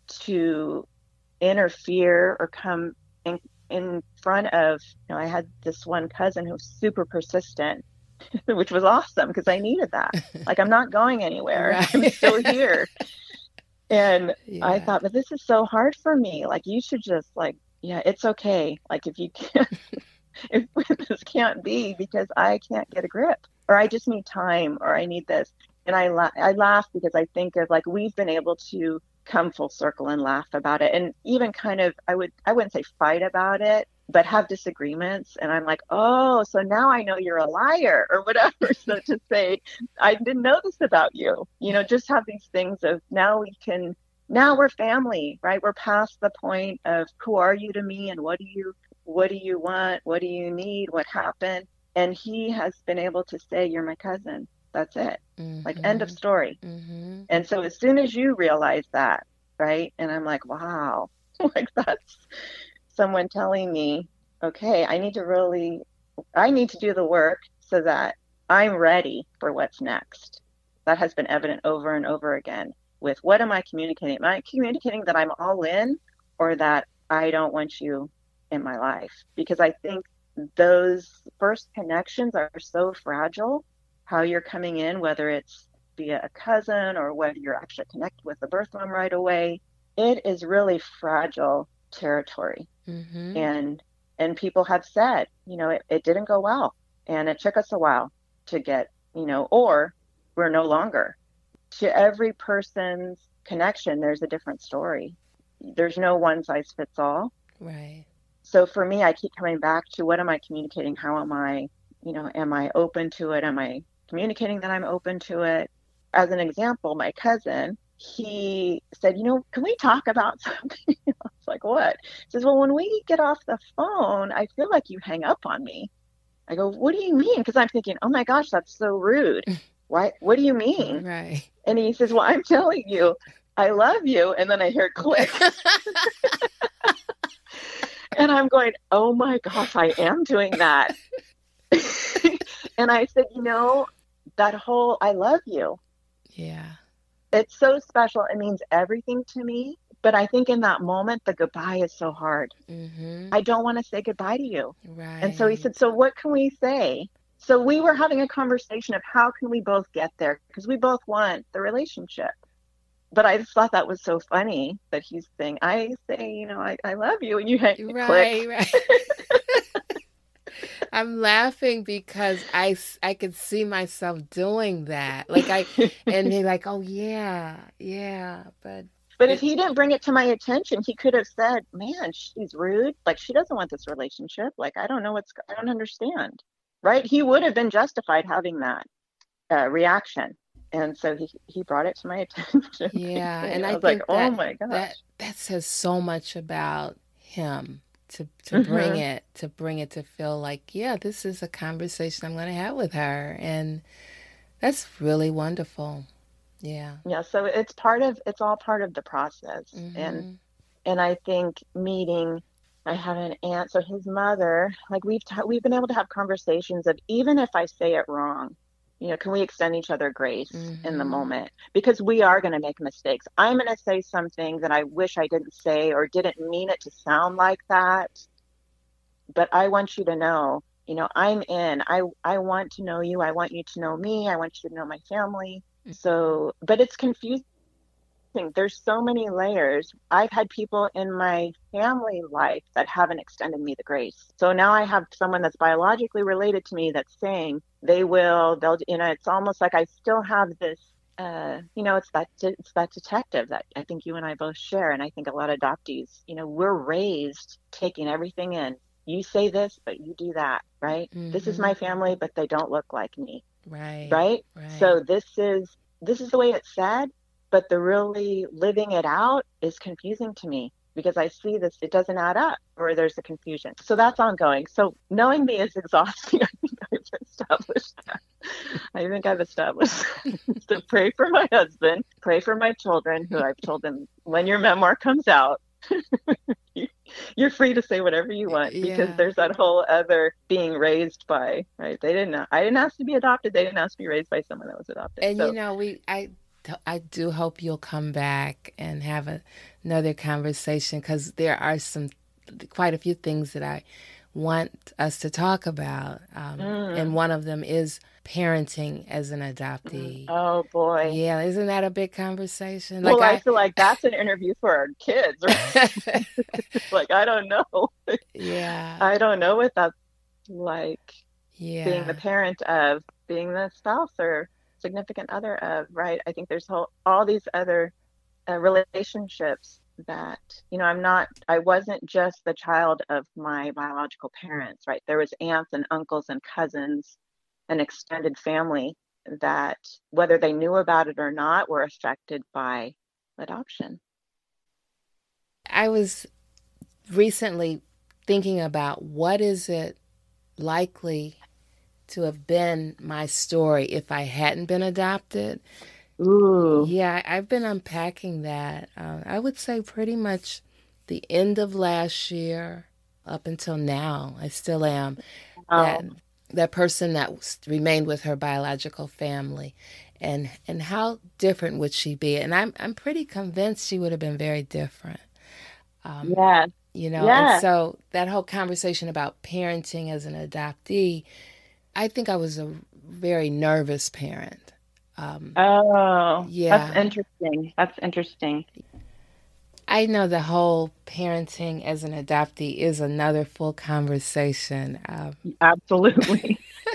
to interfere or come in, in front of, you know, I had this one cousin who was super persistent, which was awesome because I needed that. Like, I'm not going anywhere. Right. I'm still here. And Yeah. I thought, but this is so hard for me. Like, you should just like, yeah, it's okay. Like, if you can't, if this can't be because I can't get a grip, or I just need time, or I need this. And I, la- I laugh because I think of, like, we've been able to come full circle and laugh about it, and even kind of, I would, I wouldn't say fight about it, but have disagreements. And I'm like, oh, so now I know you're a liar or whatever. So to say, I didn't know this about you, you know, just have these things of, now we can, now we're family, right? We're past the point of who are you to me and what do you, what do you want? What do you need? What happened? And he has been able to say, you're my cousin. That's it. Mm-hmm. Like, end of story. Mm-hmm. And so as soon as you realize that, right? And I'm like, wow, like, that's someone telling me, okay, I need to really, I need to do the work so that I'm ready for what's next. That has been evident over and over again with, what am I communicating? Am I communicating that I'm all in, or that I don't want you in my life? Because I think those first connections are so fragile. How you're coming in, whether it's via a cousin or whether you're actually connected with the birth mom right away, it is really fragile territory. Mm-hmm. And and people have said, you know, it, it didn't go well, and it took us a while to get, you know, or we're no longer. To every person's connection, there's a different story. There's no one size fits all. Right. So for me, I keep coming back to, what am I communicating? How am I, you know, am I open to it? Am I communicating that I'm open to it? As an example, my cousin, he said, you know, can we talk about something? I was like, what? He says, well, when we get off the phone, I feel like you hang up on me. I go, what do you mean? Because I'm thinking, oh my gosh, that's so rude. Why? What do you mean? Right. And he says, well, I'm telling you, I love you. And then I hear click. And I'm going, oh my gosh, I am doing that. And I said, you know, that whole, I love you. Yeah. It's so special. It means everything to me. But I think in that moment, the goodbye is so hard. Mm-hmm. I don't want to say goodbye to you. Right. And so he said, so what can we say? So we were having a conversation of, how can we both get there? Because we both want the relationship. But I just thought that was so funny that he's saying, I say, you know, I, I love you. And you hang, right, click. right. I'm laughing because I, I could see myself doing that. Like, I, and they're like, oh, yeah, yeah. But But if he didn't bring it to my attention, he could have said, man, she's rude. Like, she doesn't want this relationship. Like, I don't know what's, I don't understand. Right? He would have been justified having that uh, reaction. And so he, he brought it to my attention. Yeah. And And I I was think like, that, oh my gosh. that, that says so much about him to, to Mm-hmm. bring it, to bring it to feel like, yeah, this is a conversation I'm going to have with her. And that's really wonderful. Yeah. Yeah. So it's part of, it's all part of the process. Mm-hmm. And, and I think meeting, I have an aunt, so his mother, like, we've, t- we've been able to have conversations of, even if I say it wrong, you know, can we extend each other grace Mm-hmm. in the moment? Because we are going to make mistakes. I'm going to say something that I wish I didn't say, or didn't mean it to sound like that. But I want you to know, you know, I'm in. I, I want to know you. I want you to know me. I want you to know my family. Mm-hmm. So, but it's confusing. There's so many layers. I've had people in my family life that haven't extended me the grace. So now I have someone that's biologically related to me that's saying they will, they'll, you know, it's almost like I still have this, uh, you know, it's that, it's that detective that I think you and I both share. And I think a lot of adoptees, you know, we're raised taking everything in. you say this, but you do that, right? Mm-hmm. This is my family, but they don't look like me, Right. right? Right. So this is this is the way it's said, but the really living it out is confusing to me because I see this, it doesn't add up, or there's a confusion. So that's ongoing. So knowing me is exhausting. I think I've established that. I think I've established to pray for my husband, pray for my children, who I've told them, when your memoir comes out, you're free to say whatever you want, because Yeah. there's that whole other being raised by, right? They didn't, I didn't ask to be adopted. They didn't ask to be raised by someone that was adopted. And so, you know, we, I, I do hope you'll come back and have a, another conversation, because there are some, quite a few things that I want us to talk about. Um, mm. And one of them is parenting as an adoptee. Oh boy. Yeah, isn't that a big conversation? Well, like I, I feel like that's an interview for our kids. Right? Like, I don't know. Yeah. I don't know what that's like. Yeah. Being the parent of, being the spouse or significant other of, right? I think there's whole, all these other uh, relationships that, you know, I'm not, I wasn't just the child of my biological parents, right? There was aunts and uncles and cousins, an extended family that, whether they knew about it or not, were affected by adoption. I was recently thinking about what is it likely to have been my story if I hadn't been adopted. Ooh. Yeah, I've been unpacking that. Uh, I would say pretty much the end of last year up until now. I still am. Oh. That, that person that was, remained with her biological family, and and how different would she be? And I'm I'm pretty convinced she would have been very different. Um, yeah. You know, yeah. And so that whole conversation about parenting as an adoptee, I think I was a very nervous parent. Um, oh, yeah. That's interesting. That's interesting. I know the whole parenting as an adoptee is another full conversation. Um, Absolutely.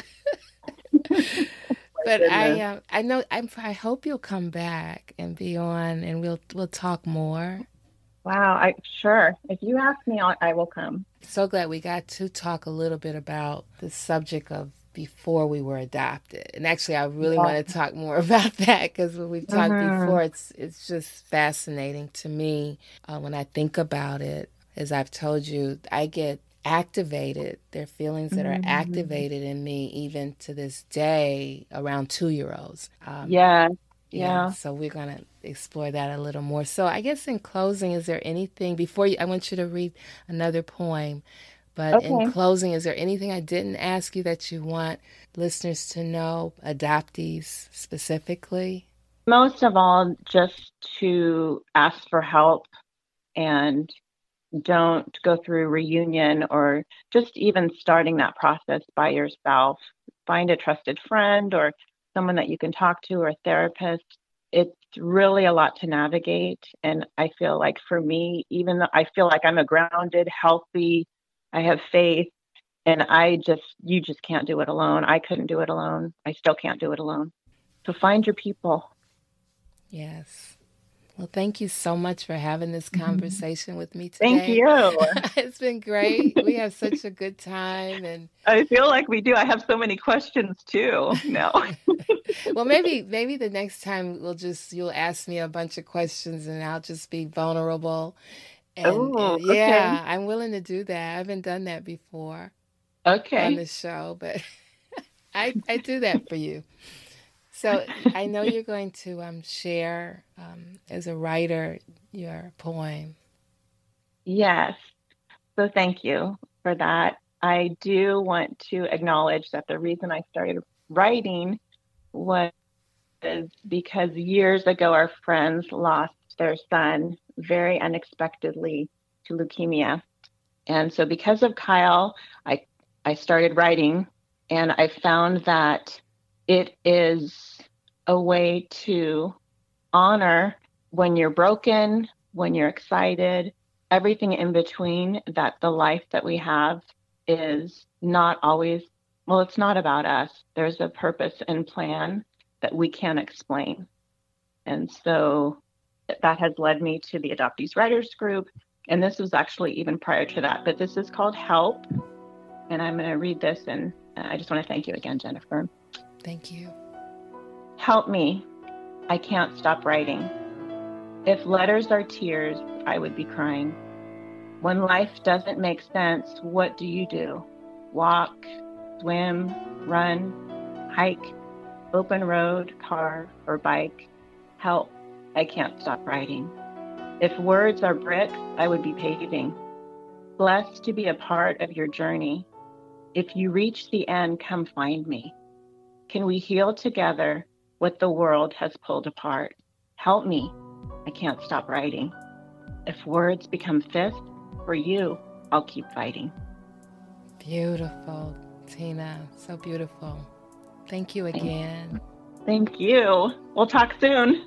But I, uh, I know, I, I hope you'll come back and be on, and we'll we'll talk more. Wow, I sure. If you ask me, I'll, I will come. So glad we got to talk a little bit about the subject of before we were adopted. And actually, I really yeah. want to talk more about that, because when we've talked mm-hmm. before, it's it's just fascinating to me uh, when I think about it. As I've told you, I get activated. There are feelings that mm-hmm. are activated in me even to this day around two-year-olds. Um, yeah. Yeah. yeah. So we're going to explore that a little more. So I guess in closing, is there anything, before you, I want you to read another poem, but okay. in closing, is there anything I didn't ask you that you want listeners to know, adoptees specifically? Most of all, just to ask for help, and don't go through reunion or just even starting that process by yourself. Find a trusted friend or someone that you can talk to, or a therapist. It's really a lot to navigate. And I feel like for me, even though I feel like I'm a grounded, healthy, I have faith, and I just, you just can't do it alone. I couldn't do it alone. I still can't do it alone. So find your people. Yes. Well, thank you so much for having this conversation mm-hmm. with me today. Thank you. It's been great. We have such a good time, and I feel like we do. I have so many questions too. No. Well, maybe maybe the next time we'll just you'll ask me a bunch of questions, and I'll just be vulnerable. And, oh, and yeah, okay. I'm willing to do that. I haven't done that before. Okay. On the show, but I I do that for you. So I know you're going to um, share, um, as a writer, your poem. Yes. So thank you for that. I do want to acknowledge that the reason I started writing was because years ago, our friends lost their son very unexpectedly to leukemia. And so because of Kyle, I, I started writing, and I found that it is a way to honor when you're broken, when you're excited, everything in between, that the life that we have is not always, well, it's not about us. There's a purpose and plan that we can't explain. And so that has led me to the Adoptees Writers Group, And this was actually even prior to that, but this is called Help. And I'm going to read this, and I just want to thank you again, Jennifer. Thank you. Help me. I can't stop writing. If letters are tears, I would be crying. When life doesn't make sense, what do you do? Walk, swim, run, hike, open road, car, or bike? Help. I can't stop writing. If words are bricks, I would be paving. Blessed to be a part of your journey. If you reach the end, come find me. Can we heal together what the world has pulled apart? Help me. I can't stop writing. If words become fists, for you, I'll keep fighting. Beautiful, Tina. So beautiful. Thank you again. Thank you. We'll talk soon.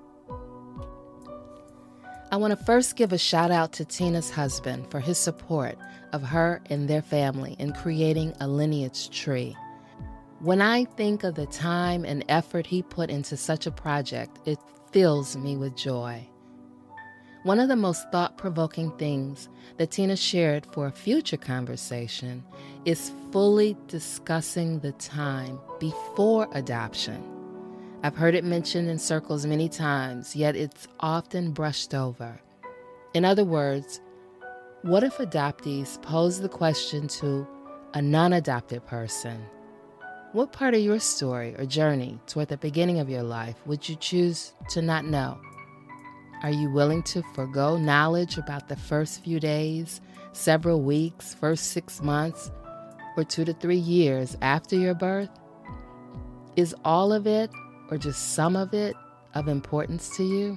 I want to first give a shout out to Tina's husband for his support of her and their family in creating a lineage tree. When I think of the time and effort he put into such a project, it fills me with joy. One of the most thought-provoking things that Tina shared for a future conversation is fully discussing the time before adoption. I've heard it mentioned in circles many times, yet it's often brushed over. In other words, what if adoptees pose the question to a non-adopted person? What part of your story or journey toward the beginning of your life would you choose to not know? Are you willing to forgo knowledge about the first few days, several weeks, first six months, or two to three years after your birth? Is all of it, or just some of it, of importance to you?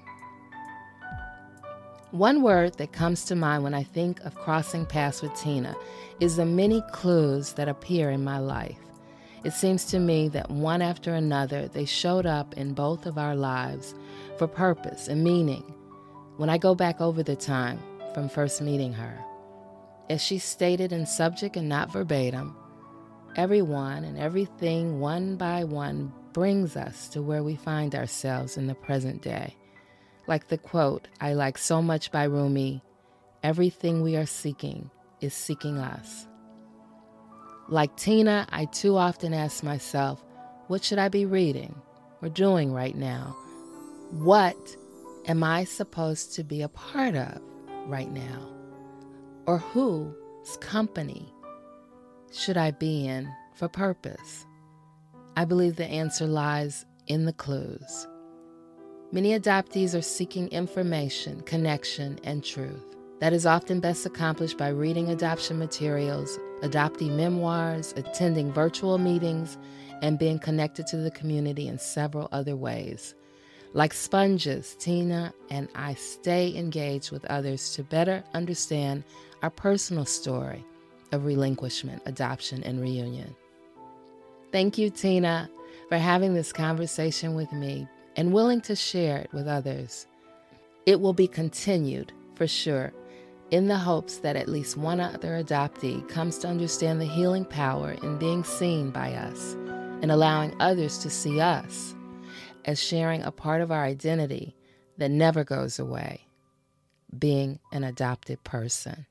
One word that comes to mind when I think of crossing paths with Tina is the many clues that appear in my life. It seems to me that one after another, they showed up in both of our lives for purpose and meaning when I go back over the time from first meeting her. As she stated in subject and not verbatim, everyone and everything one by one brings us to where we find ourselves in the present day. Like the quote I like so much by Rumi, everything we are seeking is seeking us. Like Tina, I too often ask myself, what should I be reading or doing right now? What am I supposed to be a part of right now? Or whose company should I be in for purpose? I believe the answer lies in the clues. Many adoptees are seeking information, connection, and truth. That is often best accomplished by reading adoption materials, adoptee memoirs, attending virtual meetings, and being connected to the community in several other ways. Like sponges, Tina and I stay engaged with others to better understand our personal story of relinquishment, adoption, and reunion. Thank you, Tina, for having this conversation with me and willing to share it with others. It will be continued, for sure, in the hopes that at least one other adoptee comes to understand the healing power in being seen by us and allowing others to see us as sharing a part of our identity that never goes away, being an adopted person.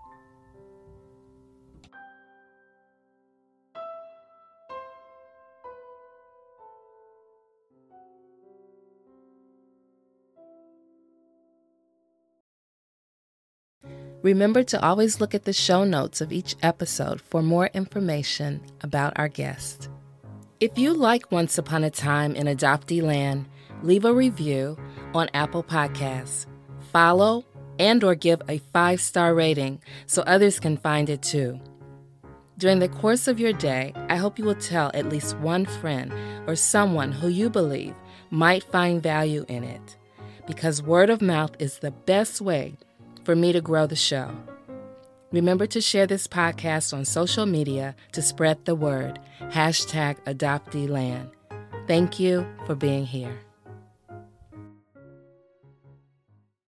Remember to always look at the show notes of each episode for more information about our guest. If you like Once Upon a Time in Adoptee Land, leave a review on Apple Podcasts. Follow and or give a five-star rating so others can find it too. During the course of your day, I hope you will tell at least one friend or someone who you believe might find value in it, because word of mouth is the best way for me to grow the show. Remember to share this podcast on social media to spread the word. Hashtag AdopteeLand. Thank you for being here.